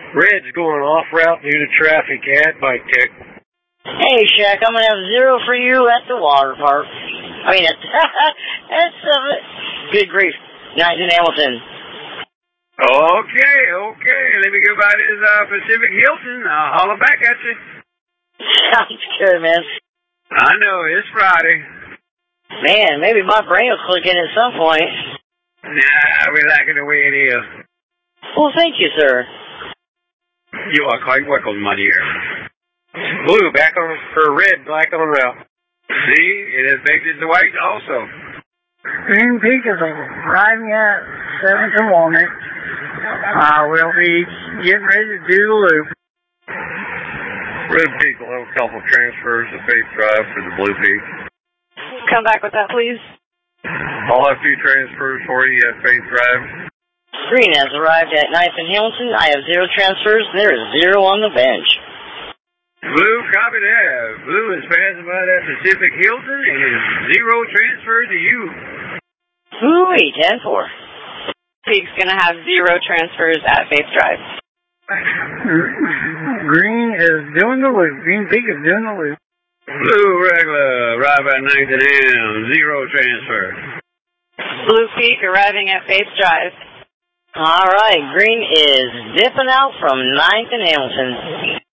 Red's going off route due to traffic at Bike Tech. Hey, Shaq, I'm going to have 0 for you at the water park. I mean, that's good grief. Nice in Hamilton. Okay. Let me go by this Pacific Hilton. I'll holler back at you. Sounds good, man. I know, it's Friday. Man, maybe my brain will click in at some point. Nah, we like it the way it is. Well, thank you, sir. You are quite welcome, my dear. Blue back on, or red black on route. See, it affected the white also. Green Peak is arriving at 7th and Walnut. We'll be getting ready to do the loop. Red Peak will have a couple transfers to Faith Drive for the Blue Peak. Come back with that, please. I'll have 2 transfers for you at Faith Drive. Green has arrived at 9th and Hamilton. I have 0 transfers. There is 0 on the bench. Blue, copy that. Blue is passing by that Pacific Hilton and is 0 transfer to you. Ooh-wee, 10-4. Peak's going to have 0 transfers at Faith Drive. Green is doing the loop. Green Peak is doing the loop. Blue regular, arrive at 9th and M, 0 transfer. Blue Peak arriving at Faith Drive. All right, Green is dipping out from 9th and Hamilton.